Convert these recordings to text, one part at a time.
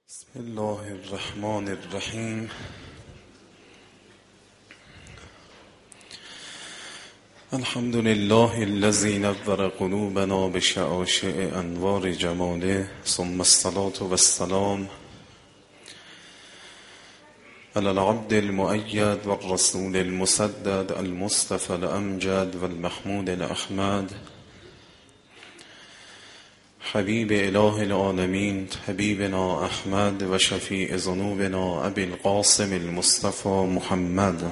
بسم الله الرحمن الرحیم. الحمد لله الذي نور قلوبنا بشعاشع انوار جماله، ثم الصلاة والسلام على العبد المؤيد والرسول المسدد المصطفى الأمجد والمحمود الأحمد، حبیب اله العالمین حبیبنا احمد و شفیع ذنوبنا ابی القاسم المصطفى محمد.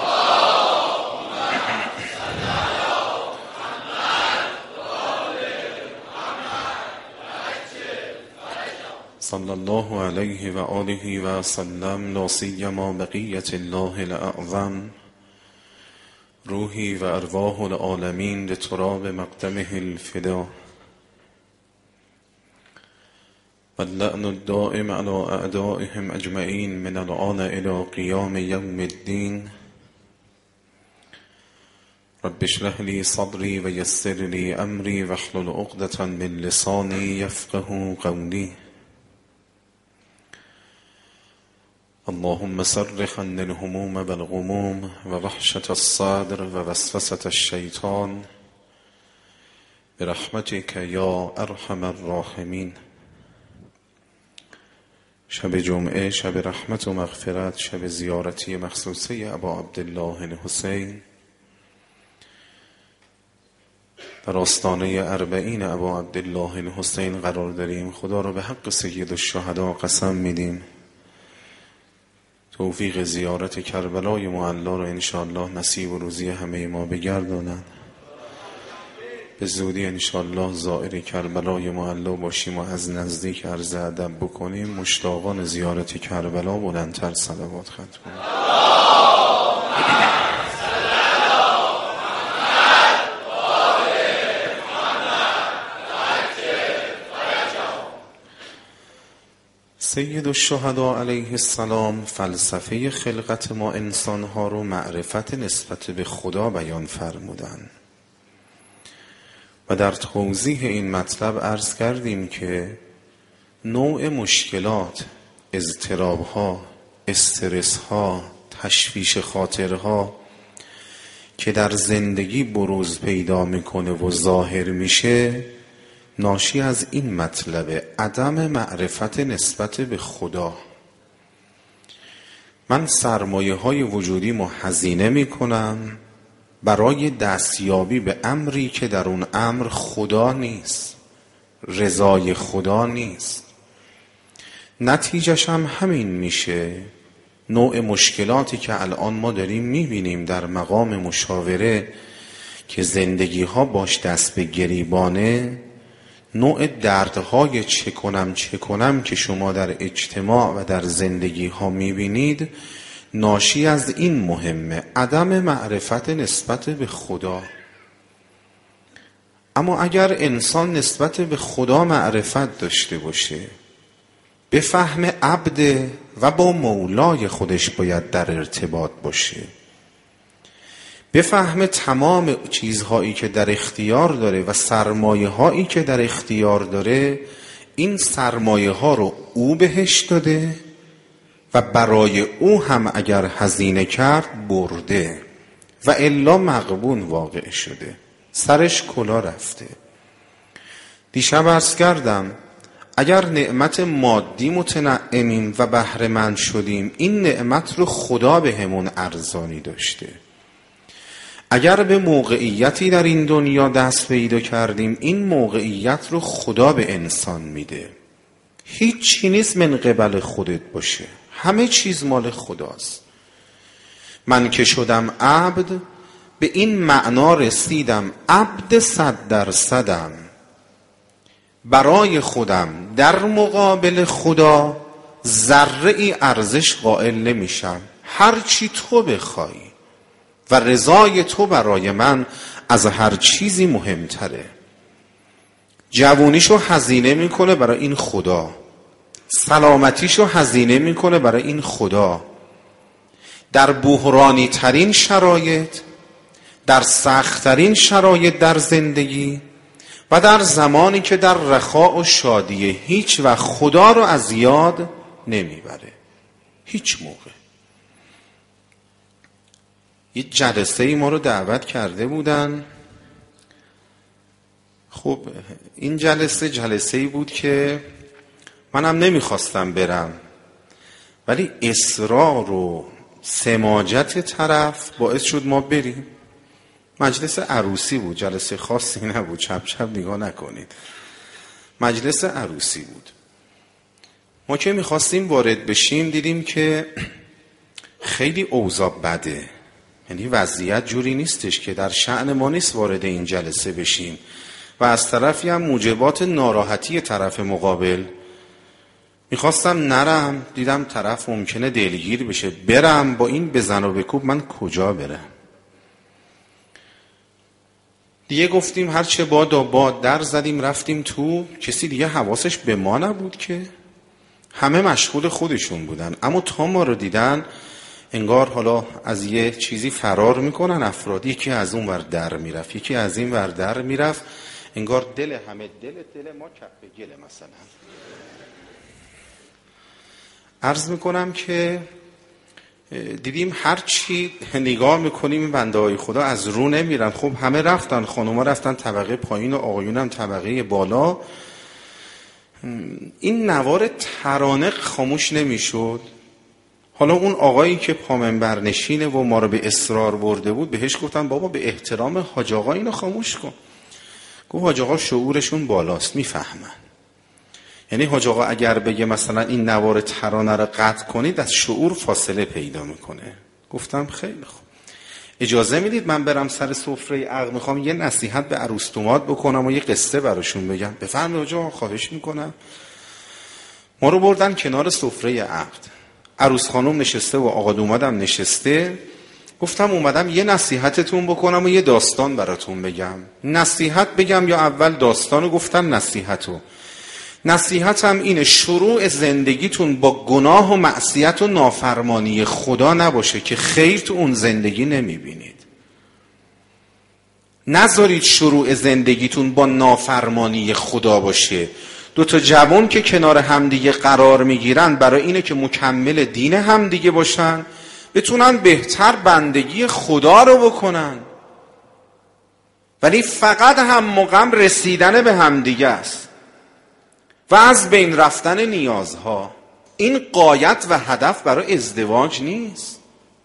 صلی الله علیه و آله و سلم، لا سیما بقیة الله الاعظم، روحی و ارواح العالمین لتراب مقدمه الفدا، واللعن الدائم على اعدائهم اجمعین من الآن الى قیام یوم الدین. رب اشرح لی صدری و یسر لی امری واحلل عقدة من لسانی یفقه قولی. اللهم صرف عني الهموم والغموم ووحشة الصدر ووسوسة الشیطان برحمتك یا ارحم الراحمین. شب جمعه، شب رحمت و مغفرت، شب زیارتی مخصوصه ابا عبدالله الحسین، در آستانه اربعین ابا عبدالله الحسین قرار داریم. خدا رو به حق سید الشهدا قسم میدیم توفیق زیارت کربلای معلا رو انشاءالله نصیب و روزی همه ما بگردانند. به زودی انشاءالله زائر کربلای معلا باشیم و از نزدیک عرض ادب بکنیم. مشتاقان زیارت کربلا بلندتر صلوات ختم کنیم. سید الشهدا علیه السلام فلسفه خلقت ما انسانها رو معرفت نسبت به خدا بیان فرمودن و در توضیح این مطلب عرض کردیم که نوع مشکلات، اضطرابها، استرسها، تشویش خاطرها که در زندگی بروز پیدا میکنه و ظاهر میشه ناشی از این مطلب عدم معرفت نسبت به خدا. من سرمایه های وجودی هزینه میکنم برای دستیابی به امری که در اون امر خدا نیست، رضای خدا نیست. نتیجهش هم همین میشه. نوع مشکلاتی که الان ما داریم میبینیم در مقام مشاوره که زندگی ها باش دست به گریبانه، نوع دردهای چه کنم که شما در اجتماع و در زندگی ها میبینید ناشی از این مهمه، عدم معرفت نسبت به خدا. اما اگر انسان نسبت به خدا معرفت داشته باشه، به فهم عبد و با مولای خودش باید در ارتباط باشه، به فهم تمام چیزهایی که در اختیار داره و سرمایه هایی که در اختیار داره، این سرمایه ها رو او بهش داده و برای او هم اگر هزینه کرد برده و الا مغبون واقع شده، سرش کلا رفته. دیشب عرض کردم اگر نعمت مادی متنعمیم و بهره مند شدیم، این نعمت رو خدا به همون ارزانی داشته. اگر به موقعیتی در این دنیا دست پیدا کردیم، این موقعیت رو خدا به انسان میده. هیچ چی نیست من قبل خودت باشه، همه چیز مال خداست. من که شدم عبد به این معنا رسیدم، عبد 100%م برای خودم، در مقابل خدا ذره ای ارزش قائل نمیشم. هر چی تو بخوای و رضای تو برای من از هر چیزی مهمتره. جوونیشو هزینه میکنه برای این خدا، سلامتیشو هزینه میکنه برای این خدا. در بحرانی ترین شرایط، در سخت ترین شرایط در زندگی و در زمانی که در رخاء و شادیه هیچ وقت خدا رو از یاد نمیبره، هیچ موقع. یه جلسه ای ما رو دعوت کرده بودن. خب این جلسه ای بود که منم نمیخواستم برم، ولی اصرار و سماجت طرف باعث شد ما بریم. مجلس عروسی بود، جلسه خاصی نبود، چپ چپ نگاه نکنید، مجلس عروسی بود. ما که میخواستیم وارد بشیم دیدیم که خیلی اوضاع بده، یعنی وضعیت جوری نیستش که در شأن ما نیست وارد این جلسه بشیم و از طرفی هم موجبات ناراحتی طرف مقابل. میخواستم نرم، دیدم طرف ممکنه دلگیر بشه، برم با این بزن و بکوب من کجا برم؟ دیگه گفتیم هرچه باد در زدیم رفتیم تو. کسی دیگه حواسش به ما نبود که همه مشغول خودشون بودن، اما تا ما رو دیدن انگار حالا از یه چیزی فرار میکنن افراد، یکی از اون ور در میرفت، یکی از این ور در میرفت، انگار دل همه دل ما کف گله. مثلا عرض میکنم که دیدیم هر چی نگاه میکنیم این بنده های خدا از رو نمیرن. خب همه رفتن، خانوما رفتن طبقه پایین و آقایون هم طبقه بالا. این نوار ترانه خاموش نمیشد. حالا اون آقایی که پامنبر نشینه و ما رو به اصرار برده بود، بهش گفتن بابا به احترام حاج آقا اینو خاموش کن. گفت حاج آقا شعورشون بالاست، میفهمن. یعنی حاج آقا اگر بگه مثلا این نوار ترانه رو قطع کنید از شعور فاصله پیدا میکنه. گفتم خیلی خوب، اجازه میدید من برم سر سفره عقد، میخوام یه نصیحت به عروس‌داماد بکنم و یه قصه براشون بگم. بفرمایید حاج آقا، خواهش میکنم. ما رو بردن کنار سفره عقد، عروس خانم نشسته و آقا دامادم نشسته. گفتم اومدم یه نصیحتتون بکنم و یه داستان براتون بگم. نصیحت بگم یا اول داستانو؟ گفتم نصیحتو. نصیحتم اینه شروع زندگیتون با گناه و معصیت و نافرمانی خدا نباشه که خیر تو اون زندگی نمیبینید. نذارید شروع زندگیتون با نافرمانی خدا باشه. دو تا جوان که کنار همدیگه قرار میگیرن برای اینه که مکمل دین همدیگه باشن، بتونن بهتر بندگی خدا رو بکنن. ولی فقط هم مقام رسیدن به همدیگه است و از بین رفتن نیازها. این غایت و هدف برای ازدواج نیست.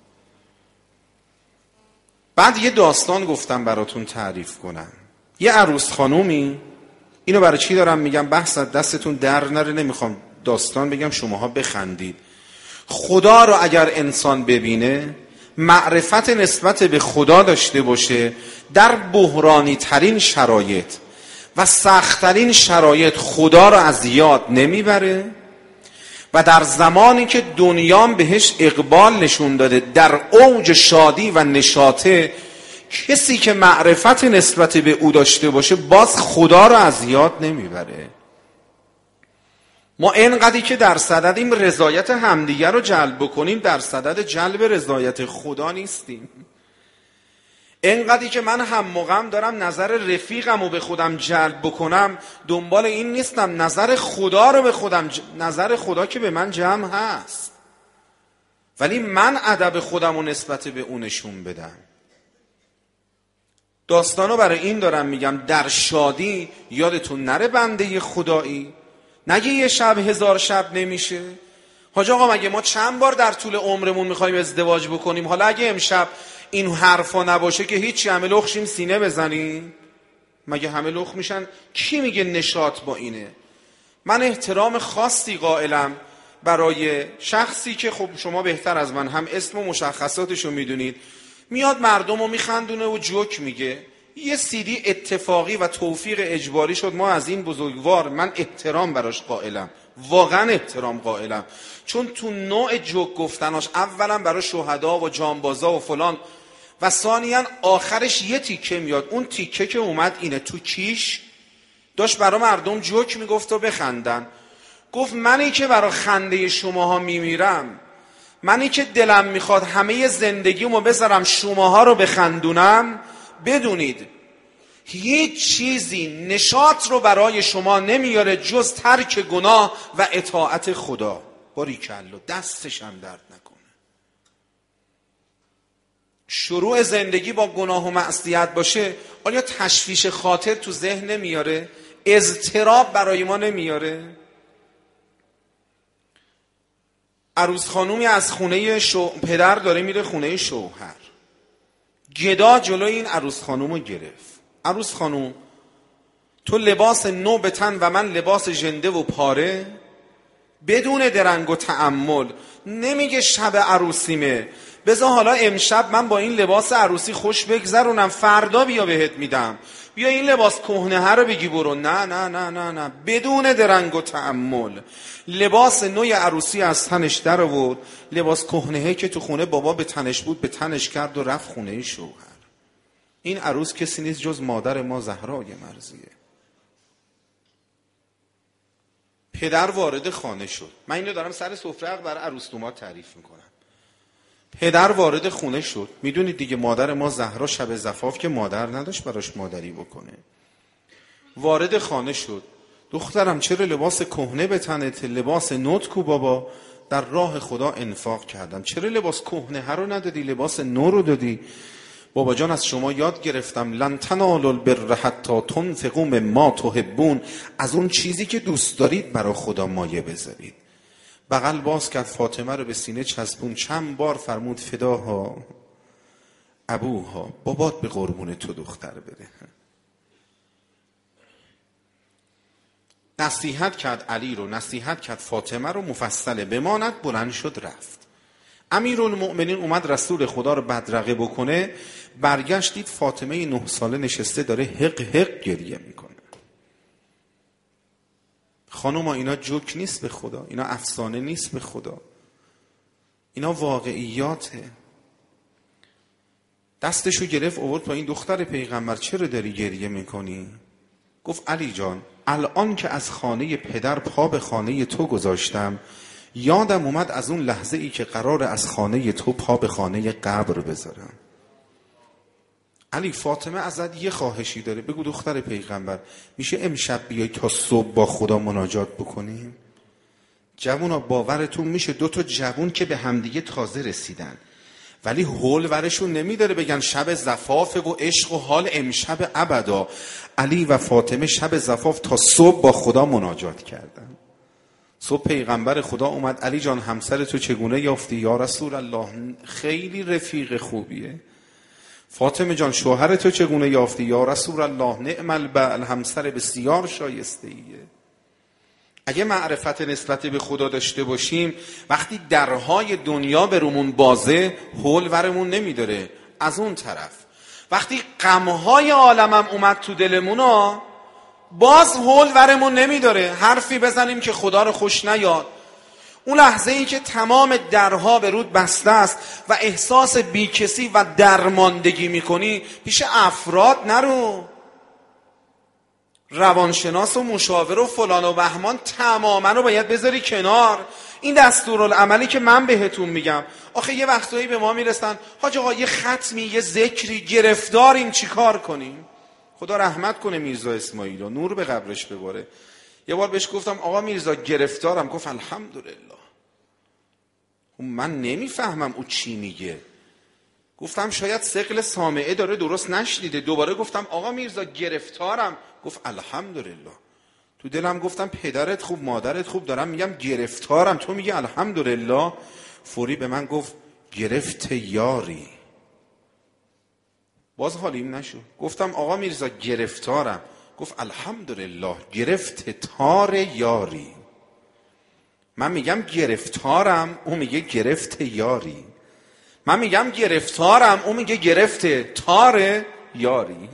بعد یه داستان گفتم براتون تعریف کنم. یه عروس خانومی، اینو برای چی دارم میگم؟ بحث دستتون در نره، نمیخوام داستان بگم شماها بخندید. خدا رو اگر انسان ببینه، معرفت نسبت به خدا داشته باشه، در بحرانی ترین شرایط و سخت‌ترین شرایط خدا رو از یاد نمیبره و در زمانی که دنیام بهش اقبال نشون داده در اوج شادی و نشاطه، کسی که معرفت نسبت به او داشته باشه باز خدا رو از یاد نمیبره. ما اینقدری که در صددیم رضایت همدیگر رو جلب بکنیم، در صدد جلب رضایت خدا نیستیم. اینقدری که من هم موقعم دارم نظر رفیقم رو به خودم جلب بکنم، دنبال این نیستم نظر خدا رو به خودم نظر خدا که به من جمع هست، ولی من ادب خودم رو نسبت به اونشون بدم. داستانو برای این دارم میگم در شادی یادتون نره بنده خدایی. نگه یه شب 1000 شب نمیشه. حاج آقا مگه ما چند بار در طول عمرمون میخوایم ازدواج بکنیم؟ حالا اگه امشب این حرفا نباشه که هیچی، همه لخ شیم سینه بزنیم؟ مگه همه لخ میشن؟ کی میگه نشاط با اینه؟ من احترام خاصی قائلم برای شخصی که خب شما بهتر از من هم اسم و مشخصاتشو میدونید، میاد مردم رو میخندونه و جوک میگه. یه سیدی اتفاقی و توفیق اجباری شد، ما از این بزرگوار من احترام براش قائلم، واقعا احترام قائلم، چون تو نوع جوک گفتناش اولا برای شهدا و جانبازا و فلان و ثانیاً آخرش یه تیکه میاد. اون تیکه که اومد اینه، تو کیش داشت برای مردم جوک میگفت و بخندن. گفت منی که برای خنده شماها میمیرم، منی که دلم میخواد همه زندگیمو بذارم شماها رو بخندونم، بدونید هیچ چیزی نشاط رو برای شما نمیاره جز ترک گناه و اطاعت خدا. باریکلا، دستش هم درد نکنه. شروع زندگی با گناه و معصیت باشه، آیا تشویش خاطر تو ذهن نمیاره؟ اضطراب برای ما نمیاره؟ عروس خانومی از خونه پدر داره میره خونه شوهر، گدا جلوی این عروس خانومو گرفت. عروس خانوم تو لباس نو به تن و من لباس ژنده و پاره، بدون درنگ و تأمل نمیگه شب عروسیمه بذار حالا امشب من با این لباس عروسی خوش بگذرونم، فردا بیا بهت میدم، بیا این لباس کهنه رو بگی برو. نه نه نه نه نه، بدون درنگ و تأمل لباس نوی عروسی از تنش در آورد، لباس کهنه که تو خونه بابا به تنش بود به تنش کرد و رفت خونه شوهر. این عروس کسی نیست جز مادر ما زهرای مرضیه. پدر وارد خانه شد. من اینو دارم سر سفره عقد برای عروس‌دومات تعریف میکنم. پدر وارد خونه شد. میدونید دیگه مادر ما زهرا شب زفاف که مادر نداشت براش مادری بکنه. وارد خانه شد. دخترم چرا لباس کهنه به تنت؟ لباس نوت کو بابا؟ در راه خدا انفاق کردم. چرا لباس کهنه رو ندادی؟ لباس نو رو دادی. بابا جان از شما یاد گرفتم لن تنالوا البر حتی تنفقوا مما تحبون، از اون چیزی که دوست دارید برای خدا مایه بذارید. بغل باز کرد، فاطمه رو به سینه چسبون، چند بار فرمود فداها ابوها، بابات به قربون تو دختر بره. نصیحت کرد علی رو، نصیحت کرد فاطمه رو، مفصله بماند، بلند شد رفت. امیرالمؤمنین اومد رسول خدا رو بدرقه بکنه، برگشت دید فاطمه 9 ساله نشسته داره حق حق گریه میکنه. خانوما اینا جوک نیست به خدا، اینا افسانه نیست به خدا، اینا واقعیاته. دستشو گرفت آورد پایین، دختر پیغمبر چرا داری گریه میکنی؟ گفت علی جان الان که از خانه پدر پا به خانه تو گذاشتم، یادم اومد از اون لحظه ای که قرار از خانه تو پا به خانه قبر بذارم. علی فاطمه ازت یه خواهشی داره، بگو دختر پیغمبر میشه امشب بیای تا صبح با خدا مناجات بکنیم؟ جوونا باورتون میشه 2 تا جوون که به همدیگه تازه رسیدن ولی حول ورشون نمیداره بگن شب زفاف و عشق و حال امشب ابدا. علی و فاطمه شب زفاف تا صبح با خدا مناجات کردن. صبح پیغمبر خدا اومد، علی جان همسر تو چگونه یافتی؟ یا رسول الله خیلی رفیق خوبیه. فاطمه جان شوهر تو چگونه یافتی؟ یا رسول الله نعم البعل، همسر بسیار شایسته ایه. اگه معرفت نسبت به خدا داشته باشیم، وقتی درهای دنیا برومون بازه حول ورمون نمیداره. از اون طرف وقتی غمهای عالمم اومد تو دلمونا، باز حول ورمون نمیداره حرفی بزنیم که خدا رو خوش نیاد. اون لحظه ای که تمام درها به رود بسته است و احساس بیکسی و درماندگی میکنی، پیش افراد نرو، روانشناس و مشاور و فلان و بهمان تماما رو باید بذاری کنار. این دستورالعملی که من بهتون میگم. آخه یه وقتایی به ما میرسن حاج آقا یه ختمی یه ذکری گرفتاریم چی کار کنیم؟ خدا رحمت کنه میرزا اسماعیل و نور به قبرش بباره. یه بار بهش گفتم آقا میرزا گرفتارم، گفت الحمدلله. من نمیفهمم او چی میگه. گفتم شاید ثقل سامعه داره درست نشنیده. دوباره گفتم آقا میرزا گرفتارم، گفت الحمدلله. تو دلم گفتم پدرت خوب مادرت خوب، دارم میگم گرفتارم تو میگی الحمدلله. فوری به من گفت گرفت یاری. باز حالیم نشد. گفتم آقا میرزا گرفتارم، گفت الحمدلله گرفت تار یاری. من میگم گرفتارم، اون میگه گرفت یاری. من میگم گرفتارم، اون میگه گرفت تار یاری.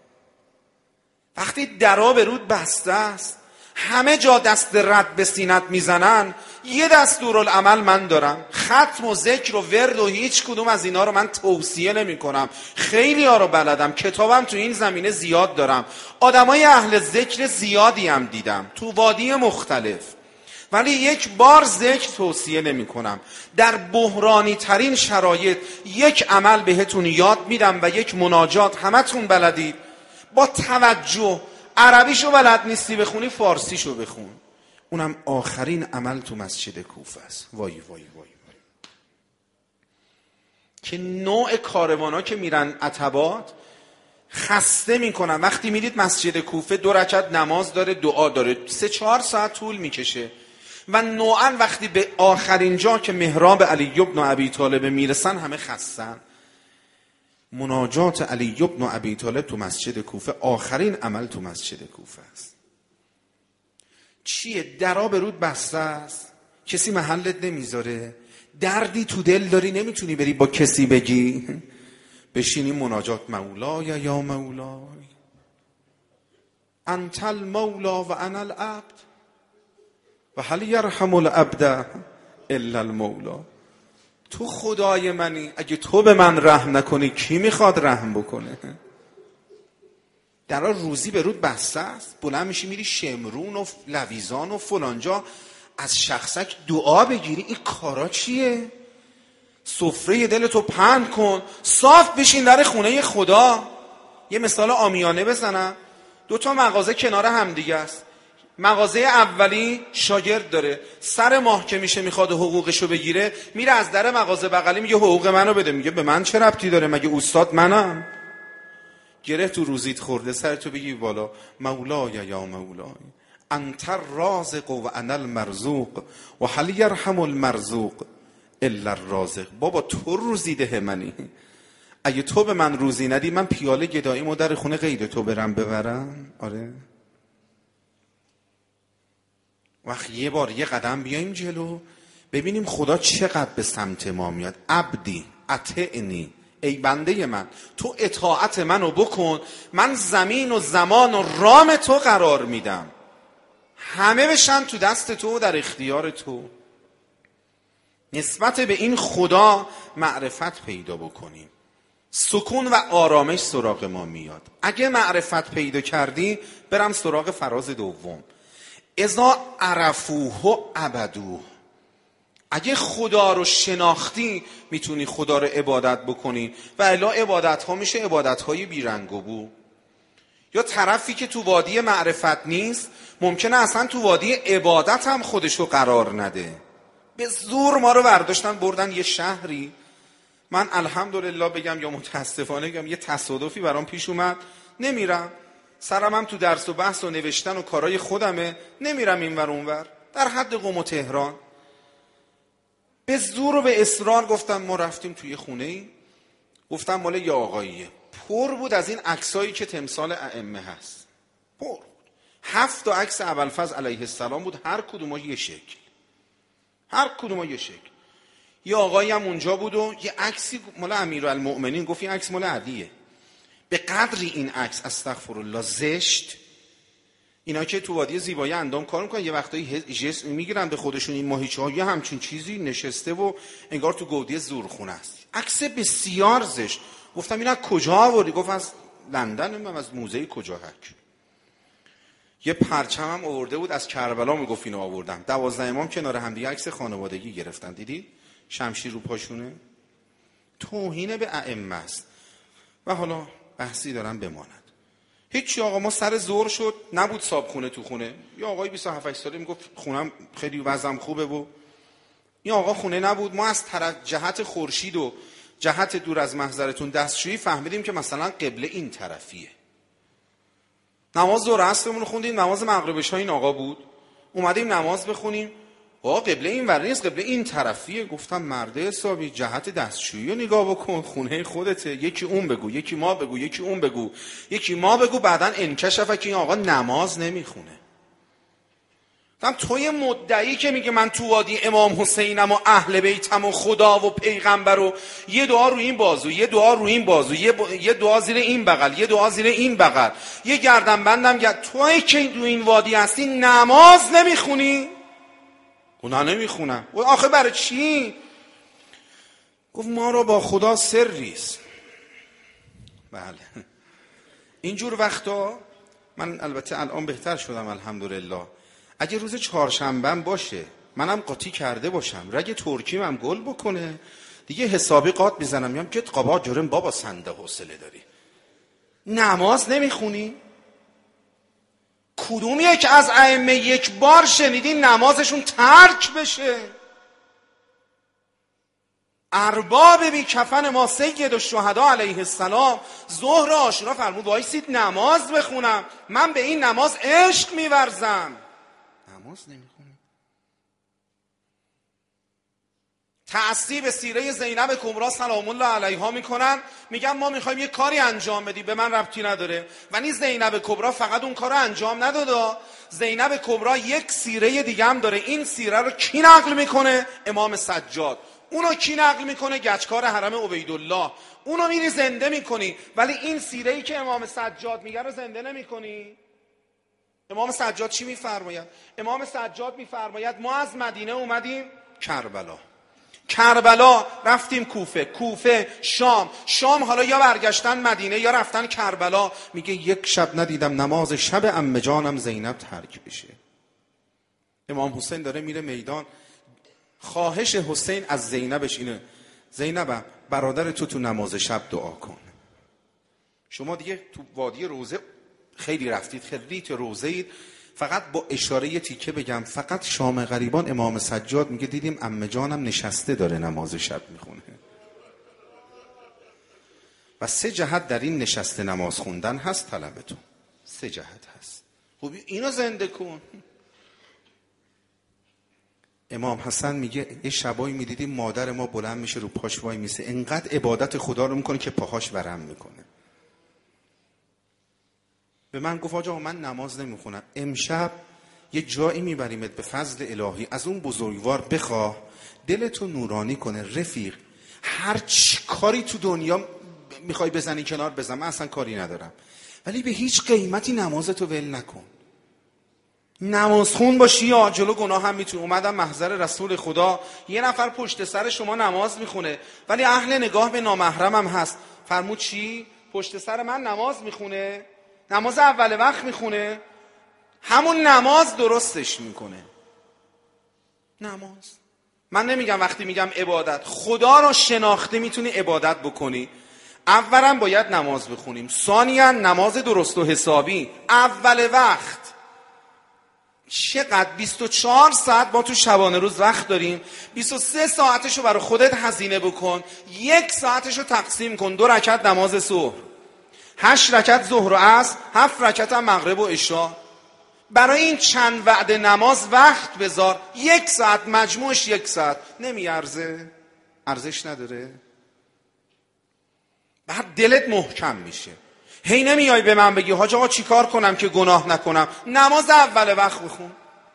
وقتی درا به رود بسته است، همه جا دست رد به سینت میزنن، یه دستورالعمل من دارم. ختم و ذکر و ورد و هیچ کدوم از اینا رو من توصیه نمی کنم. خیلی ها رو بلدم، کتابم تو این زمینه زیاد دارم، آدمای اهل ذکر زیادی هم دیدم تو وادی مختلف، ولی یک بار ذکر توصیه نمی کنم. در بحرانی ترین شرایط یک عمل بهتون یاد میدم و یک مناجات همتون بلدید، با توجه. عربیشو بلد نیستی بخونی، فارسیشو بخون. اونم آخرین عمل تو مسجد کوفه است. وای وای وای وای. که نوع کاروان ها که میرن عتبات خسته میکنن. وقتی میرید مسجد کوفه 2 رکعت نماز داره، دعا داره، 3-4 ساعت طول میکشه و نوعا وقتی به آخرین جا که محراب علی بن ابی طالب میرسن همه خستن. مناجات علی بن ابی طالب تو مسجد کوفه آخرین عمل تو مسجد کوفه است. چیه؟ درا به رود بسته است، کسی محلت نمیذاره، دردی تو دل داری نمیتونی بری با کسی بگی، بشینی مناجات مولای یا مولای انت المولا و انا العبد و هل یرحم العبد الا المولا. تو خدای منی، اگه تو به من رحم نکنی کی میخواد رحم بکنه؟ درا روزی به رود بسته است، بلند میشی میری شمرون و لویزان و فلانجا از شخصک دعا بگیری. این کارا چیه؟ سفره دلتو پهن کن، صاف بشین در خونه خدا. یه مثال عامیانه بزنم، 2 مغازه کنار هم دیگه است. مغازه اولی شاگرد داره، سر ماه که میشه میخواد حقوقشو بگیره، میره از در مغازه بغلی میگه حقوق منو بده. میگه به من چه ربطی داره؟ مگه استاد منم؟ گره تو روزیت خورده، سرتو بگی بالا مولای یا مولای انت الرازق و انا المرزوق و هل یرحم المرزوق الا الرازق. بابا تو روزیده منی، اگه تو به من روزی ندی من پیاله گداییمو در خونه غیر تو برم ببرم؟ آره. وقت یه بار یه قدم بیایم جلو ببینیم خدا چقدر به سمت ما میاد. عبدی اطعنی، ای بنده من تو اطاعت منو بکن، من زمین و زمان و رام تو قرار میدم، همه بشن تو دست تو و در اختیار تو. نسبت به این خدا معرفت پیدا بکنیم، سکون و آرامش سراغ ما میاد. اگه معرفت پیدا کردی برم سراغ فراز دوم، اذا عرفوه عبدوه. اگه خدا رو شناختی میتونی خدا رو عبادت بکنی و الا عبادت ها میشه عبادت های بیرنگ و بو. یا طرفی که تو وادی معرفت نیست ممکنه اصلا تو وادی عبادت هم خودشو قرار نده. به زور ما رو برداشتن بردن یه شهری. من الحمدلله بگم یا متاسفانه بگم یه تصادفی برام پیش اومد، نمیرم، سرم هم تو درس و بحث و نوشتن و کارای خودمه، نمیرم این ور اون ور، در حد قم و تهران. به زور و به اصرار گفتم ما رفتیم توی خونه ای، گفتم مال یه آقاییه، پر بود از این عکسایی که تمثال ائمه هست، پر بود. 7 عکس ابوالفضل علیه السلام بود، هر کدوم یه شکل، هر کدوم یه شکل. یه آقایی هم اونجا بود و یه عکسی مال امیرالمؤمنین، گفت این عکس مال علیه. به قدری این عکس استغفرالله زشت، اینا که تو وادی زیبایی اندام کار میکنن یه وقتایی جسم میگیرن به خودشون، این ماهیچه‌ها یه همچین چیزی نشسته و انگار تو گودی زورخونه است. عکس بسیار زشت. گفتم اینا کجا آوردی؟ گفت از لندن، من از موزه کجا هک. یه پرچم هم آورده بود از کربلا، میگفت اینو آوردم. 12 امام کنار هم دیگه عکس خانوادگی گرفتن، دیدی شمشیر رو پاشونه. توهین به ائمه است. و حالا بحثی دارم بماند. هیچی آقا، ما سر زور شد، نبود صابخونه تو خونه. یه آقای 27 ساله میگفت خونم خیلی وضعم خوبه و این آقا خونه نبود. ما از طرف جهت خورشید و جهت دور از محضرتون دستشویی فهمیدیم که مثلا قبله این طرفیه. نماز ظهر عصرمون رو خوندیم، نماز مغربش ها این آقا بود. اومدیم نماز بخونیم، آقا قبله این ور نیست، قبله این طرفیه. گفتم مرده حسابی جهت دستشویی رو نگاه بکن، خونه خودته. یکی اون بگو، یکی ما بگو، یکی اون بگو، یکی ما بگو. بعدن انکشفه که این آقا نماز نمیخونه. توی مدعی که میگه من تو وادی امام حسینم و اهل بیتم و خدا و پیغمبر و یه دعا رو این بازو، یه دعا رو این بازو، یه دعا زیر این بغل، یه دعا زیر این بغل، یه گردن بندم توی که تو این وادی هستی نماز نمیخونی؟ اونا نمیخونم. آخه برای چی؟ گفت ما را با خدا سریست. بله اینجور وقتا من البته الان بهتر شدم الحمدلله. اگه روز چهارشنبه باشه منم قاطی کرده باشم، رگ ترکیم هم گل بکنه دیگه، حسابی قاط میزنم میام گت قبا جرم بابا سنده حوصله داری. نماز نمیخونی؟ کدوم یک از ائمه یک بار شنیدین نمازشون ترک بشه؟ ارباب بی کفن ما سید الشهدا علیه السلام ظهر عاشورا فرمود وایسید نماز بخونم، من به این نماز عشق میورزم. نماز نمیخونیم. تعصیب به سیره زینب کبری سلام الله علیها میکنن، میگن ما میخوایم یه کاری انجام بدیم، به من ربطی نداره. ولی زینب کبری فقط اون کار رو انجام نداده. زینب کبری یک سیره دیگه هم داره. این سیره رو کی نقل میکنه؟ امام سجاد. اونو کی نقل میکنه؟ گچکار حرم عبیدالله. اونو میری زنده میکنی، ولی این سیره‌ای که امام سجاد میگه رو زنده نمیکنی. امام سجاد چی میفرماید؟ امام سجاد میفرماید ما از مدینه اومدیم کربلا رفتیم کوفه شام حالا یا برگشتن مدینه یا رفتن کربلا. میگه یک شب ندیدم نماز شب عمه جانم زینب ترک بشه. امام حسین داره میره میدان، خواهش حسین از زینبش اینه زینب برادر تو نماز شب دعا کن. شما دیگه تو وادی روزه خیلی رفتید، خیلی تو روزه اید. فقط با اشاره یه تیکه بگم، فقط شام غریبان امام سجاد میگه دیدیم عمه جانم نشسته داره نماز شب میخونه. و 3 جهت در این نشسته نماز خوندن هست طلبتون، 3 جهت هست. خب اینو زنده کن. امام حسن میگه یه شبایی میدیدیم مادر ما بلند میشه رو پاش وای میسه، انقدر عبادت خدا رو میکنه که پاهاش ورم میکنه. به من گفت آقا من نماز نمیخونم، امشب یه جایی میبریمت به فضل الهی، از اون بزرگوار بخواه دلتو نورانی کنه. رفیق هر چی کاری تو دنیا میخوای بزنی کنار بزن، من اصلا کاری ندارم، ولی به هیچ قیمتی نمازتو ول نکن. نمازخون باشی یا جلو گناه هم میتونی. اومدم محضر رسول خدا، یه نفر پشت سر شما نماز میخونه ولی اهل نگاه به نامحرم هم هست. فرمود چی؟ پشت سر من نماز میخونه، نماز اول وقت میخونه، همون نماز درستش میکنه. نماز، من نمیگم وقتی میگم عبادت، خدا رو شناخته میتونی عبادت بکنی. اولا باید نماز بخونیم، ثانیا نماز درست و حسابی اول وقت. چقدر 24 ساعت ما تو شبانه روز وقت داریم، 23 ساعتشو برای خودت هزینه بکن، 1 ساعتشو تقسیم کن، 2 رکعت نماز صبح، 8 رکعت ظهر و عصر، 7 رکعت هم مغرب و عشا. برای این چند وعده نماز وقت بذار. 1 ساعت مجموعش 1 ساعت نمیارزه؟ ارزش نداره؟ بعد دلت محکم میشه. هی نمیای به من بگی حاج آقا چی کار کنم که گناه نکنم؟ نماز اول وقت بخون.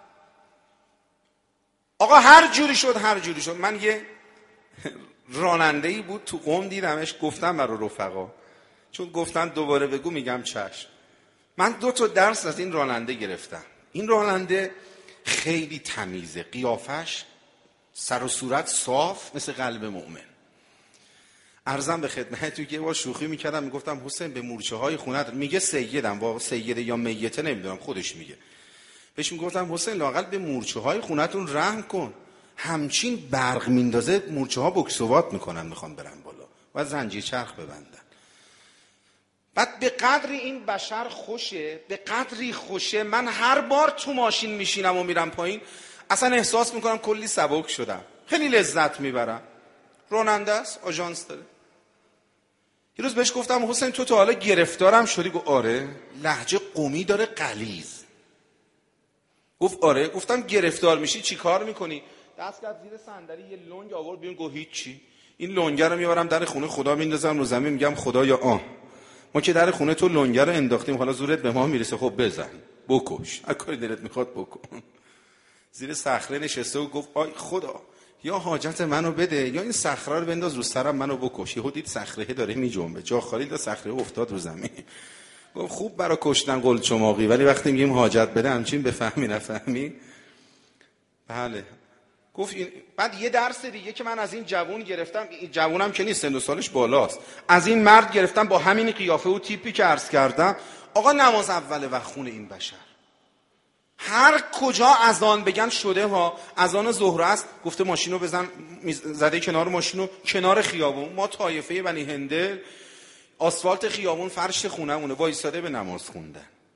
آقا هر جوری شد. من یه راننده‌ای بود تو قم دیدمش، گفتم برای رفقا، چون گفتن دوباره بگو میگم چشم. من 2 تا درس از این راننده گرفتم. این راننده خیلی تمیزه، قیافش سر و صورت صاف مثل قلب مؤمن. عرضم به خدمتتون که با شوخی میکردم، میگفتم حسین به مورچه های خونت، میگه سیدم، واقعا سیده یا میته نمیدونم، خودش میگه، بهش میگفتم حسین لااقل به مورچه های خونتون رحم کن، همچین برق میندازه مورچه ها بکسوات میکنن میخوان برن بالا و زنجیر چرخ ببندن. بعد به قدری این بشر خوشه، به قدری خوشه، من هر بار تو ماشین میشینم و میرم پایین اصلا احساس میکنم کلی سبک شدم، خیلی لذت میبرم. راننده است، آژانس داره. یه روز بهش گفتم حسین تو تا حالا گرفتارم شدی؟ گفت آره. لهجه قمی داره غلیظ. گفت آره. گفتم گرفتار میشی چی کار میکنی؟ دست کرد زیر صندلی یه لنگ آورد بیرون، گفت هیچی، این لنگه رو میبرم در خونه خدا میندازم رو زمین، میگم خدایا ما که در خونه تو لنگه رو انداختیم، حالا زورت به ما میرسه، خب بزن بکش، هر کاری دلت میخواد بکن. زیر صخره نشسته و گفت آی خدا یا حاجت منو بده یا این صخره رو بنداز رو سرم منو بکش. یهو دید صخره داره میجنبه، جا خالی داد، صخره افتاد رو زمین. گفت خوب برای کشتن قلچماقی، ولی وقتی میگیم حاجت بده همچین بفهمی نفهمی. بله. گفت بعد یه درس دیگه که من از این جوون گرفتم، جوونم که نیست، سن و سالش بالاست، از این مرد گرفتم با همین قیافه و تیپی که عرض کردم. آقا نماز اول وقت خونه این بشر، هر کجا اذان بگن شده ها. اذان ظهر است، گفته ماشینو بزن، زده کنار ماشینو، کنار خیابون. ما طایفه بنی هندل، آسفالت خیابون فرش خونمونه، وایساده به نماز خوندن.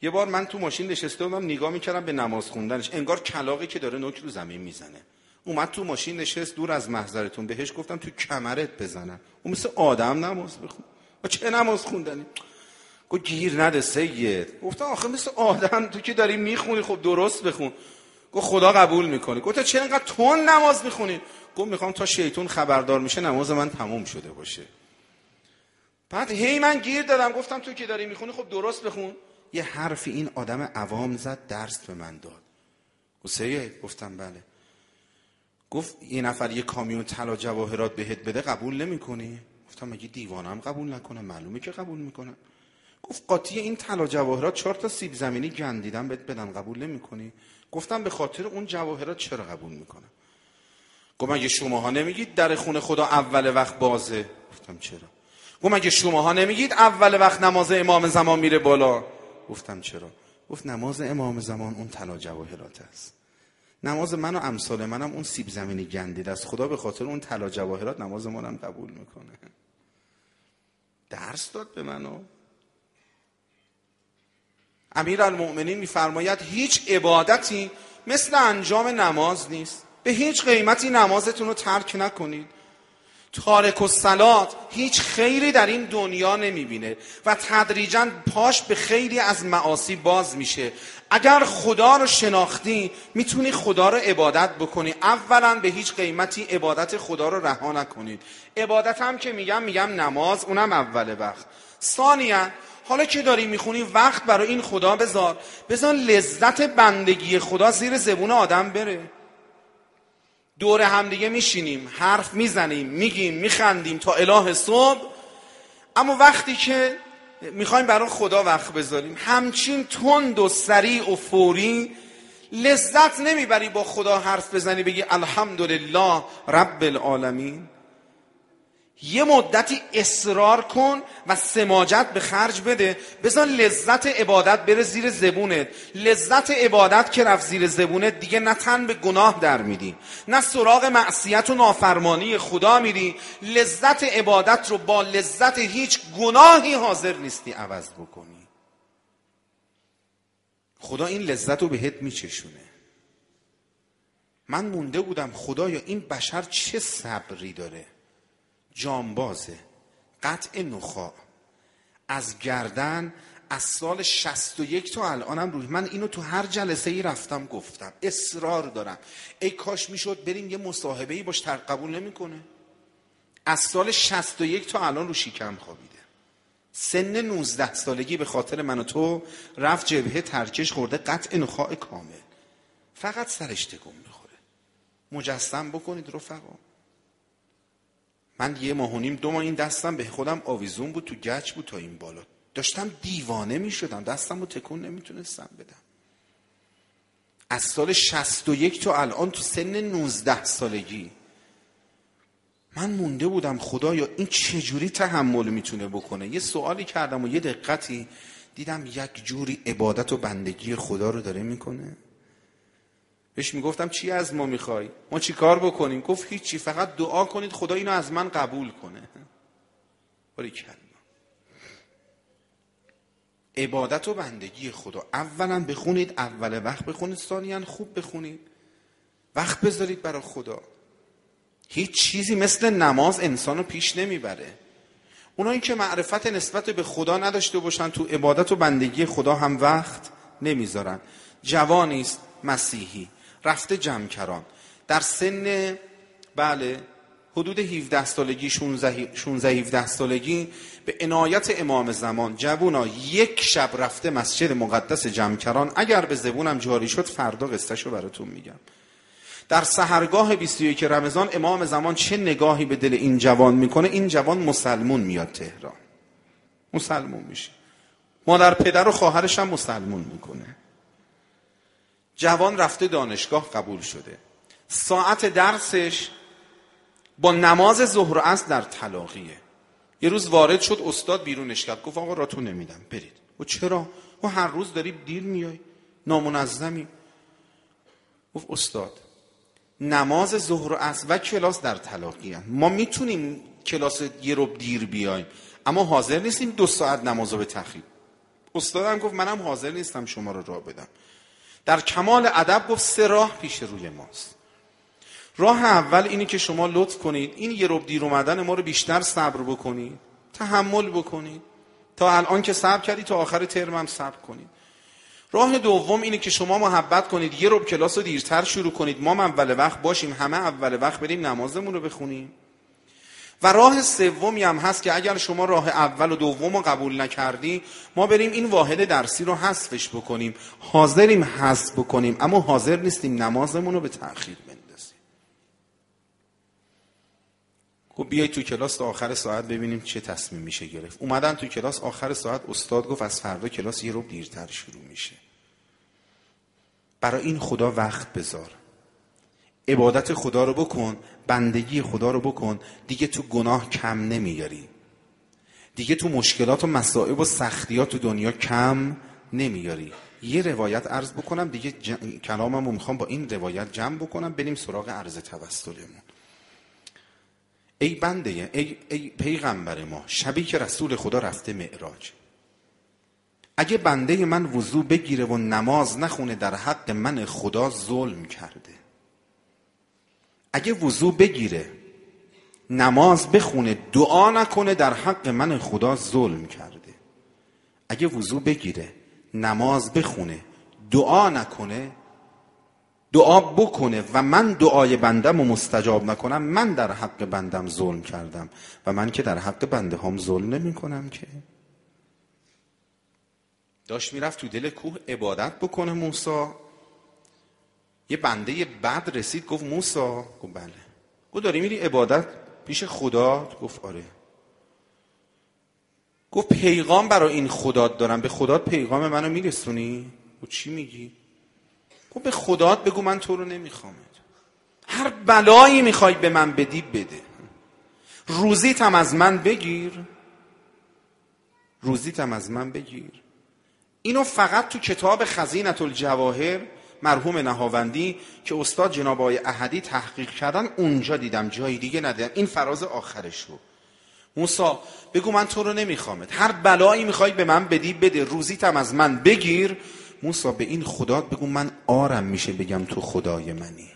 یه بار من تو ماشین نشسته بودم نگاه میکردم به نماز خوندنش، انگار کلاغی که داره نوک رو زمین میزنه. اومد تو ماشین نشست دور از محضرتون، بهش گفتم تو کمرت بزنم. اون مثل آدم نماز بخون. چه نماز خوندنی؟ گفت گیر نده سید. گفتم آخه مثل آدم تو که داری میخونی خب درست بخون. گفت خدا قبول میکنه. گفت چرا اینقدر تون نماز میخونی؟ گفت میخوام تا شیطان خبردار میشه نماز من تموم شده باشه. بعد هی من گیر دادم، گفتم تو که داری میخونی خب درست بخون. یه حرفی این آدم عوام زد، درس به من داد. گفت سید؟ گفتم بله. گفت یه نفر یه کامیون طلا جواهرات بهت بده قبول نمیکنی؟ گفتم مگه دیوانم قبول نکنم؟ معلومه که قبول میکنم. گفت قاطی این طلا جواهرات 4 تا سیب زمینی گندیدم بهت بدم قبول نمیکنی؟ گفتم به خاطر اون جواهرات چرا قبول میکنم. گفت مگه شماها نمیگید در خونه خدا اول وقت بازه؟ گفتم چرا. گفت مگه شماها نمیگید اول وقت نماز امام زمان میره بالا؟ گفتم چرا. گفت نماز امام زمان اون طلا جواهرات است، نماز من و امثال منم اون سیب زمینی گندیده است. خدا به خاطر اون طلا جواهرات نماز منم قبول میکنه. درس داد به منو. امیرالمؤمنین میفرماید هیچ عبادتی مثل انجام نماز نیست. به هیچ قیمتی نمازتون رو ترک نکنید. تارک الصلات هیچ خیری در این دنیا نمیبینه و تدریجاً پاش به خیلی از معاصی باز میشه. اگر خدا رو شناختی میتونی خدا رو عبادت بکنی. اولا به هیچ قیمتی عبادت خدا رو رها نکنید. عبادت هم که میگم نماز، اونم اول وقت. ثانیاً حالا که داری میخونی وقت برای این خدا بذار لذت بندگی خدا زیر زبون آدم بره. دور هم دیگه میشینیم، حرف میزنیم، میگیم، میخندیم تا اله صبح، اما وقتی که میخوایم برای خدا وقت بذاریم همچین تند و سریع و فوری لذت نمیبری با خدا حرف بزنی بگی الحمدلله رب العالمین. یه مدتی اصرار کن و سماجت به خرج بده، بذار لذت عبادت بره زیر زبونت. لذت عبادت که رفت زیر زبونت دیگه نه تن به گناه در میدی، نه سراغ معصیت و نافرمانی خدا میری. لذت عبادت رو با لذت هیچ گناهی حاضر نیستی عوض بکنی. خدا این لذت رو بهت میچشونه. من مونده بودم خدایا این بشر چه صبری داره. جانبازه، قطع نخاع، از گردن، از سال 61 تا الانم روی من اینو تو هر جلسه ای رفتم گفتم، اصرار دارم ای کاش میشد بریم یه مصاحبه ای باش، قبول نمیکنه. از سال 61 تا الان رو شکم خوابیده. سن 19 سالگی به خاطر من و تو رفت جبهه ترکش خورده، قطع نخاع کامل، فقط سرش تکون میخوره. مجسم بکنید رفقا. من 1.5 ماه 2 ماه این دستم به خودم آویزون بود، تو گچ بود تا این بالا، داشتم دیوانه می شدم، دستم رو تکون نمیتونستم بدم. از سال 61 تا الان تو سن 19 سالگی من مونده بودم خدایا این چجوری تحمل میتونه بکنه. یه سوالی کردم و یه دقتی دیدم یک جوری عبادت و بندگی خدا رو داره میکنه. بهش میگفتم چی از ما میخوای؟ ما چی کار بکنیم؟ گفت هیچی، فقط دعا کنید خدا اینو از من قبول کنه. باریکلا. عبادت و بندگی خدا اولا بخونید، اول وقت بخونید، ثانیاً خوب بخونید، وقت بذارید برای خدا. هیچ چیزی مثل نماز انسانو پیش نمیبره. اونایی که معرفت نسبت به خدا نداشته باشن تو عبادت و بندگی خدا هم وقت نمیذارن. جوانیست مسیحی رفته جمکران در سن حدود 17 سالگی 16-17 سالگی به عنایت امام زمان جوونا یک شب رفته مسجد مقدس جمکران. اگر به زبونم جاری شد فردا قصهشو براتون میگم. در سحرگاه 21 رمضان امام زمان چه نگاهی به دل این جوان میکنه، این جوان مسلمون میاد تهران، مسلمون میشه، مادر پدر و خواهرش هم مسلمون میکنه. جوان رفته دانشگاه قبول شده، ساعت درسش با نماز ظهر و عصر در تلاقیه. یه روز وارد شد، استاد بیرونش کرد، گفت آقا راتون نمیدم برید. و چرا؟ و هر روز داری دیر میای، نامنظمی. گفت استاد نماز ظهر و عصر و کلاس در تلاقیه، ما میتونیم کلاس یه رو دیر بیایم اما حاضر نیستیم 2 ساعت نمازو به تأخیر. استادم گفت منم حاضر نیستم شما رو راه بدم. در کمال ادب گفت 3 راه پیش روی ماست. راه اول اینی که شما لطف کنید این یه ربع دیر اومدن ما رو بیشتر صبر بکنید، تحمل بکنید، تا الان که صبر کردی تا آخر ترم هم صبر کنید. راه دوم اینه که شما محبت کنید یه ربع کلاس رو دیرتر شروع کنید، ما اول وقت باشیم، همه اول وقت بریم نمازمون رو بخونیم. و راه سومی هم هست که اگر شما راه اول و دوم رو قبول نکردی، ما بریم این واحد درسی رو حذفش بکنیم. حاضریم حذف بکنیم اما حاضر نیستیم نمازمون رو به تأخیر بندازیم. خب بیایید تو کلاس تا آخر ساعت ببینیم چه تصمیم میشه گرفت. اومدن تو کلاس، آخر ساعت استاد گفت از فردا کلاس یه ربع دیرتر شروع میشه. برای این خدا وقت بذار، عبادت خدا رو بکن، بندگی خدا رو بکن، دیگه تو گناه کم نمیاری، دیگه تو مشکلات و مصائب و سختیات تو دنیا کم نمیاری. یه روایت عرض بکنم دیگه کلاممو میخوام با این روایت جمع بکنم، بریم سراغ عرض توسلمون. ای بنده، ای پیغمبر ما، شبی که رسول خدا رفته معراج، اگه بنده من وضو بگیره و نماز نخونه در حق من خدا ظلم کرده. اگه وضو بگیره نماز بخونه دعا نکنه در حق من خدا ظلم کرده. اگه وضو بگیره نماز بخونه دعا نکنه، دعا بکنه و من دعای بندم رو مستجاب نکنم، من در حق بندم ظلم کردم و من که در حق بنده هم ظلم نمی کنم. که داشت میرفت تو دل کوه عبادت بکنه موسی، یه بنده بد رسید گفت موسی، گفت بله. گفت داری میری عبادت پیش خدا؟ گفت آره. گفت پیغام برای این خدات دارم، به خدات پیغام منو میرسونی؟ گفت چی میگی؟ گفت به خدات بگو من تو رو نمیخوامت، هر بلایی میخوای به من بدی بده، روزیتم از من بگیر، روزیتم از من بگیر. اینو فقط تو کتاب خزینة الجواهر مرحوم نهاوندی که استاد جناب آقای احدی تحقیق کردن اونجا دیدم، جای دیگه ندیدم. این فراز آخرش رو موسی بگو من تو رو نمیخوامت، هر بلایی میخوای به من بدی بده، روزیتم از من بگیر. موسی به این خدا بگو من آرم میشه بگم تو خدای منی.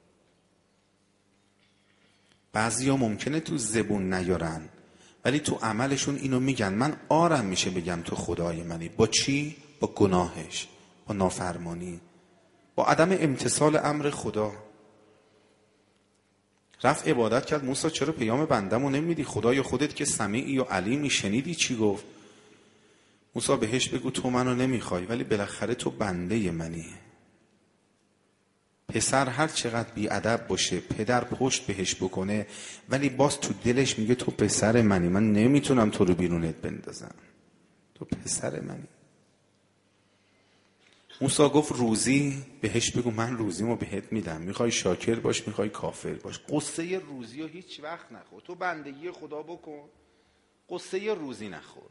بعضیا ممکنه تو زبون نیارن ولی تو عملشون اینو میگن، من آرم میشه بگم تو خدای منی. با چی؟ با گناهش، با نافرمانی، با عدم امتثال امر خدا. رفت عبادت کرد. موسی چرا پیام بندمو نمیدی؟ خدای خودت که سمیعی و علیمی، شنیدی چی گفت؟ موسی بهش بگو تو منو نمیخوای ولی بالاخره تو بنده منی. پسر هر چقدر بی ادب باشه، پدر پشت بهش بکنه ولی باز تو دلش میگه تو پسر منی، من نمیتونم تو رو بیرونت بندازم، تو پسر منی. موسی گفت روزی؟ بهش بگو من روزیمو بهت میدم، میخوای شاکر باش میخوای کافر باش. قصه روزی رو هیچ وقت نخور، تو بندگی خدا بکن، قصه روزی نخور.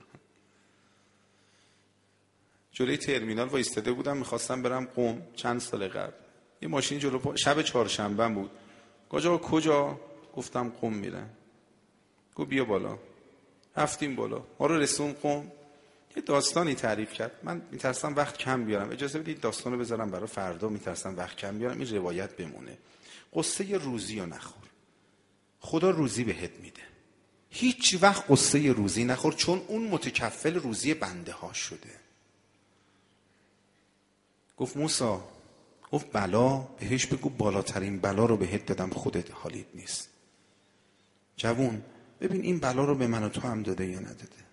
جلوی ترمینال وایستاده بودم میخواستم برم قم چند سال قبل، یه ماشین جلو شب چهارشنبه بود. گفت آقا کجا؟ گفتم قم میرم. گفت بیا بالا. رفتیم بالا، ما رو رسون قم. یه داستانی تعریف کرد، من میترسم وقت کم بیارم، اجازه بدید داستانو بذارم برای فردا، میترسم وقت کم بیارم این روایت بمونه. قصه روزی رو نخور، خدا روزی بهت میده. هیچ وقت قصه روزی نخور چون اون متکفل روزی بنده ها شده. گفت موسی، گفت بلا؟ بهش بگو بالاترین بلا رو بهت دادم، خودت حالیت نیست. جوون ببین این بلا رو به من و تو هم داده یا نداده؟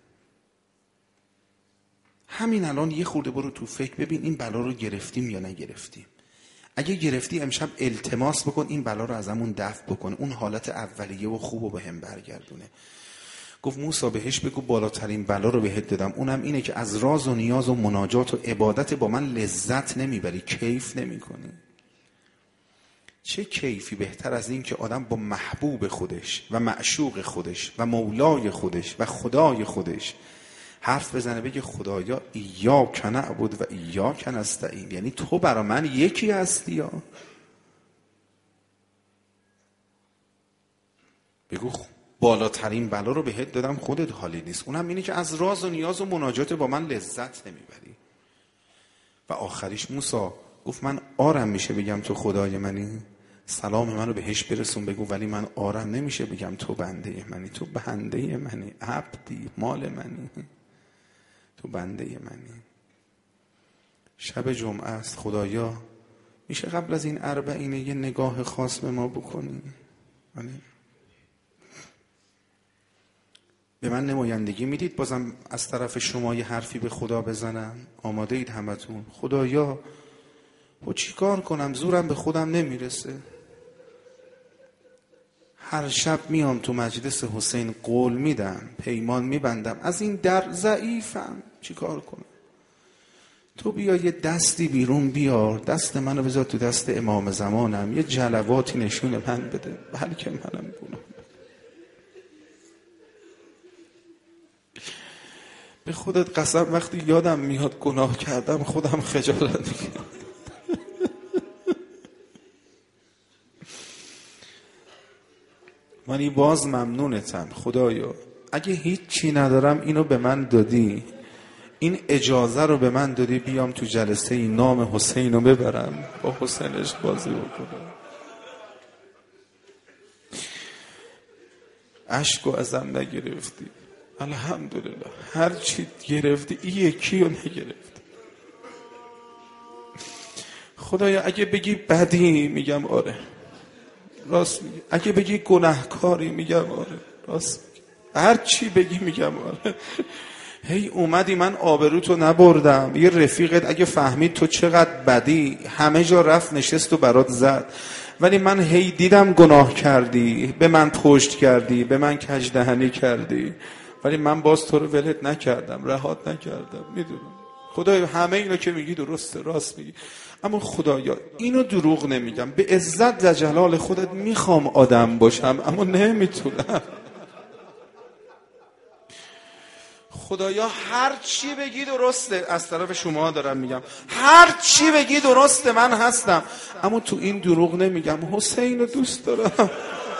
همین الان یه خورده برو تو فکر ببین این بلا رو گرفتیم یا نگرفتیم. اگه گرفتی امشب التماس بکن این بلا رو ازمون دفع بکن، اون حالت اولیه و خوب رو به هم برگردونه. گفت موسی بهش بگو بالاترین بلا رو بهت دادم، اونم اینه که از راز و نیاز و مناجات و عبادت با من لذت نمیبری، کیف نمیکنی. چه کیفی بهتر از این که آدم با محبوب خودش و معشوق خودش و مولای خودش و خدای خودش حرف بزنه بگه خدایا ایاک نعبد و ایاک نستعین، یعنی تو برا من یکی هستی یا؟ بگو بالاترین بلا رو بهت دادم، خودت حالی نیست. اونم اینه که از راز و نیاز و مناجات با من لذت نمیبری. و آخریش موسی گفت من آرم میشه بگم تو خدای منی؟ سلام منو بهش برسون بگو، ولی من آرم نمیشه بگم تو بنده منی. تو بنده منی، عبدی، مال منی، تو بنده منی. شب جمعه است، خدایا میشه قبل از این 40 یه نگاه خاص به ما بکنی؟ به من نمایندگی میدید بازم از طرف شما یه حرفی به خدا بزنم؟ آماده اید همتون؟ خدایا چی کار کنم؟ زورم به خودم نمیرسه. هر شب میام تو مجلس حسین، قول میدم، پیمان میبندم، از این در ضعیفم، چی کار کنم؟ تو بیا یه دستی بیرون بیار، دست منو بذار تو دست امام زمانم، یه جلواتی نشون من بده، بلکه منم گناه. به خودت قسم وقتی یادم میاد گناه کردم خودم خجالت میکشم. من باز ممنونتم خدایا، اگه هیچی ندارم اینو به من دادی، این اجازه رو به من دادی بیام تو جلسه این نام حسین رو ببرم، با حسینش بازی بکنم. اشکو ازم نگرفتی، الحمدلله. هر چی گرفتی این یکی رو نگرفتی. خدایا اگه بگی بدی میگم آره، راست میگی. اگه بگی گناهکاری میگم آره، راست میگی. هر چی بگی میگم آره. هی اومدی من آبروتو نبردم، یه رفیقت اگه فهمید تو چقدر بدی همه جا رفت نشست و برات زد، ولی من هی دیدم گناه کردی، به من پشت کردی، به من کجدهنی کردی، ولی من باز تو رو ولت نکردم، رهات نکردم. میدونم خدایا همه اینو که میگی درسته، راست میگی، اما خدایا اینو دروغ نمیگم، به عزت و جلال خودت میخوام آدم باشم اما نمیتونم. خدایا هر چی بگی درسته، از طرف شما دارم میگم، هر چی بگی درسته، من هستم، اما تو این دروغ نمیگم. حسین رو دوست دارم.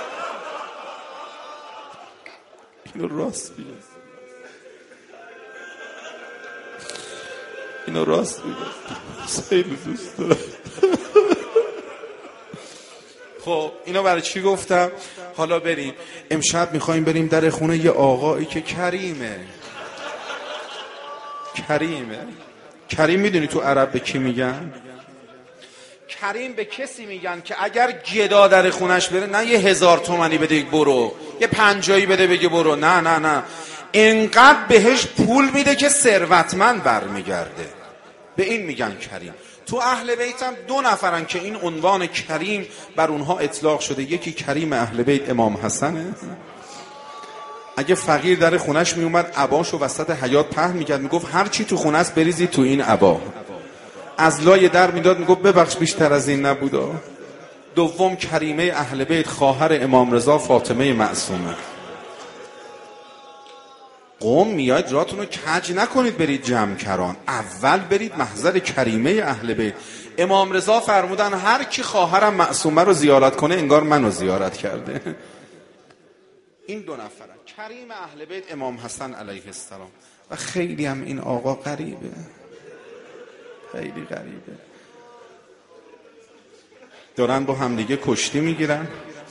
اینو راست میگم، اینو راست میگم، حسین رو دوست دارم. خب اینو برای چی گفتم؟ حالا بریم امشب میخوایم بریم در خونه یه آقایی که کریمه. کریم میدونی تو عرب به کی میگن؟ کریم به کسی میگن که اگر گدا در خونش بره، نه 1000 تومانی بده برو، یه 50 بده بگه برو، نه انقدر بهش پول میده که ثروتمند برمیگرده. به این میگن کریم. تو اهل بیتم 2 نفرن که این عنوان کریم بر اونها اطلاق شده. یکی کریم اهل بیت امام حسنه، اگه فقیر در خونش میومد عباشو وسط حیاط پهن میکرد، میگفت هر چی تو خونه است بریزی تو این عبا، از لای در میداد میگفت ببخش بیشتر از این نبودا. دوم کریمه اهل بیت خواهر امام رضا فاطمه معصومه. قوم میاید راتونو کج نکنید برید جمع کران، اول برید محضر کریمه اهل بیت. امام رضا فرمودن هر کی خواهرم معصومه رو زیارت کنه انگار منو زیارت کرده. این 2 نفرن، کریم اهل بیت امام حسن علیه السلام. و خیلی هم این آقا غریبه، خیلی غریبه. دارن با همدیگه کشتی میگیرن.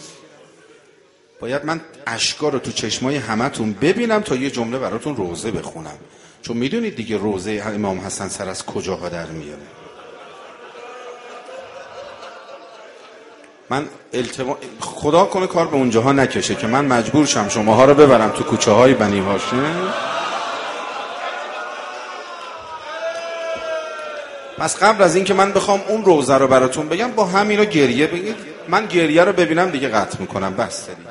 باید من اشکا رو تو چشمای همتون ببینم تا یه جمله براتون روزه بخونم، چون میدونید دیگه روزه امام حسن سر از کجاها در میاره. من خدا کنه کار به اونجاها نکشه که من مجبور شم شماها رو ببرم تو کوچه های بنی هاشم. پس قبل از این که من بخوام اون روزه رو براتون بگم، با همین رو گریه بگید. من گریه رو ببینم دیگه قطع میکنم، بس دیگه.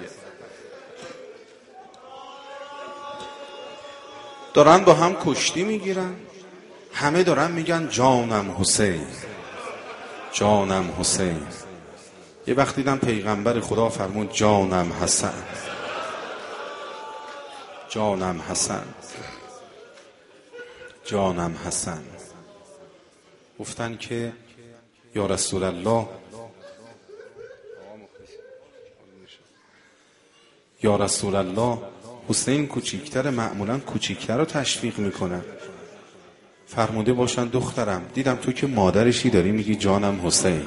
دارن با هم کشتی میگیرن، همه دارن میگن جانم حسین، جانم حسین. یه وقت دیدم پیغمبر خدا فرمود جانم حسن، جانم حسن، جانم حسن. گفتن که یا رسول الله، یا رسول الله حسین کوچیکتر، معمولا کوچیکتر رو تشویق میکنن. فرموده باشن دخترم دیدم تو که مادرشی داری میگی جانم حسین،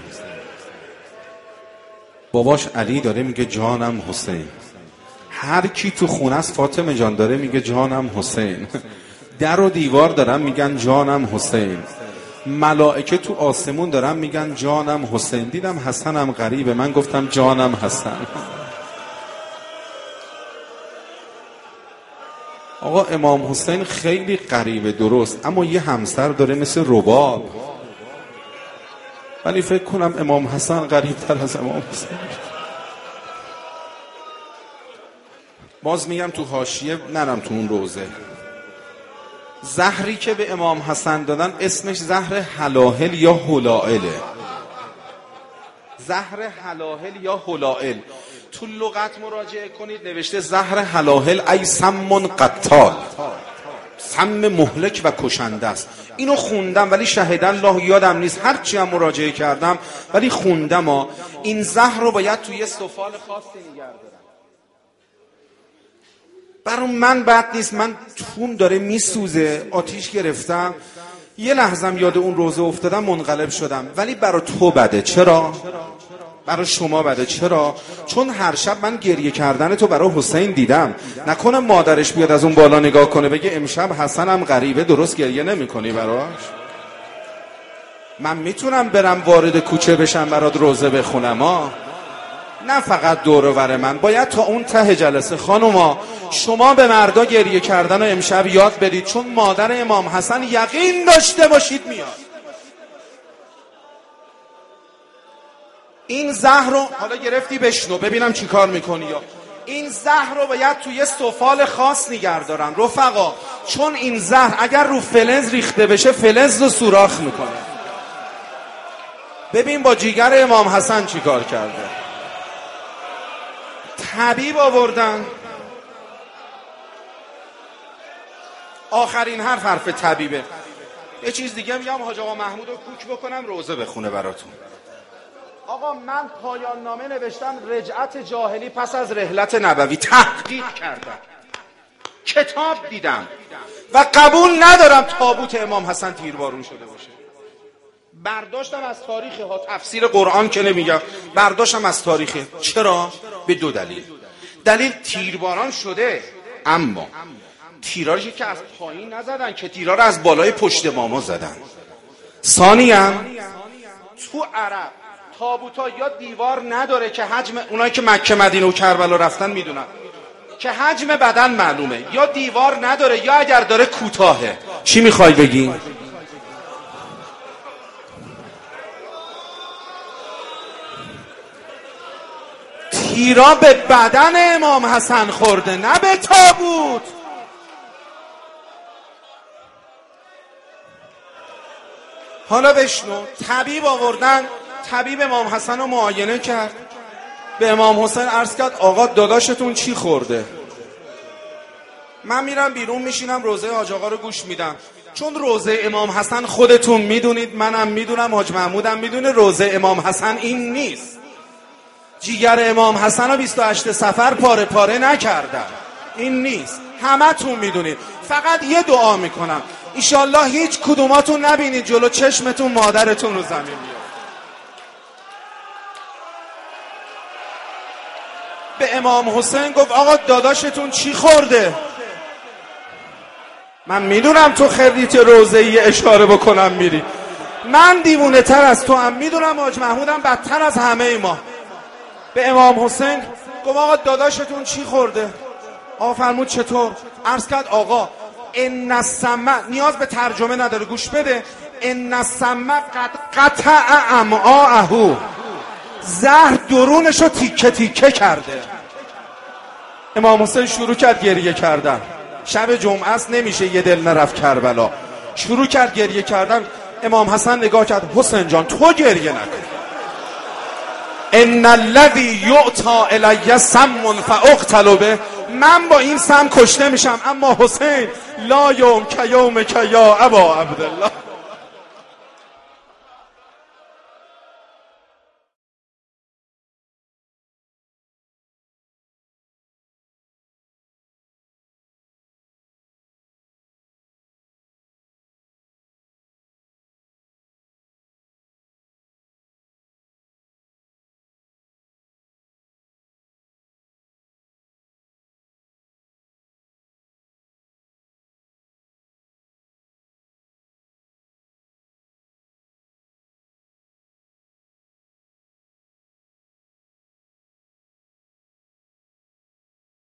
باباش علی داره میگه جانم حسین، هر کی تو خونه است فاطمه جان داره میگه جانم حسین، در و دیوار دارن میگن جانم حسین، ملائکه تو آسمون دارن میگن جانم حسین. دیدم حسنم غریبه، من گفتم جانم حسن. آقا امام حسین خیلی غریبه درست، اما یه همسر داره مثل رباب، ولی فکر کنم امام حسن غریب‌تر از امام حسین. باز میگم تو حاشیه نرم تو اون روزه. زهری که به امام حسن دادن اسمش زهر حلاهل یا هلائله. زهر حلاهل یا هلائل تو لغت مراجعه کنید نوشته زهر حلاهل ای سم قتال، سم مهلک و کشنده است. اینو خوندم ولی شهد الله یادم نیست، هرچی هم مراجعه کردم ولی خوندم. این زهر رو باید توی سفال خاصی نگه دارم. برای من بد نیست، من توم داره میسوزه، آتیش گرفتم، یه لحظم یاد اون روزه افتادم منقلب شدم، ولی برای تو بده. چرا؟ برای شما بده. چرا؟ چون هر شب من گریه کردن تو برای حسین دیدم. نکنه مادرش بیاد از اون بالا نگاه کنه بگه امشب حسنم غریبه درست گریه نمی کنی براش؟ من میتونم برم وارد کوچه بشم برات روزه بخونم نه فقط دور و بر من، باید تا اون ته جلسه. خانوما شما به مردا گریه کردن و امشب یاد بدید، چون مادر امام حسن یقین داشته باشید میاد. این زهر رو حالا گرفتی بشنو ببینم چی کار میکنی. یا این زهر رو باید توی سفال خاص نگه دارن رفقا، چون این زهر اگر رو فلز ریخته بشه فلز رو سوراخ میکنه. ببین با جیگر امام حسن چی کار کرده. طبیب آوردن، آخرین حرف طبیبه. یه چیز دیگه میگم، حاج آقا محمود رو کوک بکنم روزه بخونه براتون. آقا من پایان نامه نوشتم رجعت جاهلی پس از رحلت نبوی، تحقیق کردم، کتاب دیدم و قبول ندارم تابوت امام حسن تیربارون شده باشه. برداشتم از تاریخ ها، تفسیر قرآن که نمیگم، برداشتم از تاریخ. چرا؟ به دو دلیل. دلیل تیرباران شده، اما تیرارشی که از پایین نزدن که تیرار از بالای پشت ماما زدن. ثانیاً تو عرب تابوتا یا دیوار نداره که حجم، اونایی که مکه مدینه و کربلا رفتن میدونن که حجم بدن معلومه، یا دیوار نداره یا اگر داره کوتاهه. چی میخوای بگی؟ تیرا به بدن امام حسن خورده نه به تابوت. حالا بشنو، طبیب آوردن، طبیب امام حسن رو معاینه کرد، به امام حسین عرض کرد آقا داداشتون چی خورده؟ من میرم بیرون میشینم روزه حاج آقا رو گوش میدم، چون روزه امام حسن خودتون میدونید، منم میدونم، حاج محمودم میدونه، روزه امام حسن این نیست. جیگر امام حسن رو 28 صفر پاره پاره نکردن، این نیست، همه تون میدونید. فقط یه دعا میکنم ایشالله هیچ کدوماتون نبینید جلو چشمتون مادرتون رو زمین بیاد. به امام حسین گفت آقا داداشتون چی خورده؟ من میدونم تو خریت روزه‌ای اشاره بکنم میری، من دیوونه تر از تو هم میدونم، حاج محمودم بدتر از همه ما. به امام حسین گفت آقا داداشتون چی خورده؟ آقا فرمود چطور؟ عرض کرد آقا ان السمع، نیاز به ترجمه نداره گوش بده، ان السمع قد قطع امعاءه، زهر درونشو تیکه تیکه کرده. امام حسین شروع کرد گریه کردن، شب جمعه است نمیشه یه دل نرفت کربلا، شروع کرد گریه کردن. امام حسن نگاه کرد، حسین جان تو گریه نکن، ان الذی یعطی الی سم فاقتل به، من با این سم کشته میشم، اما حسین لا یوم که یوم که یا ابا عبدالله.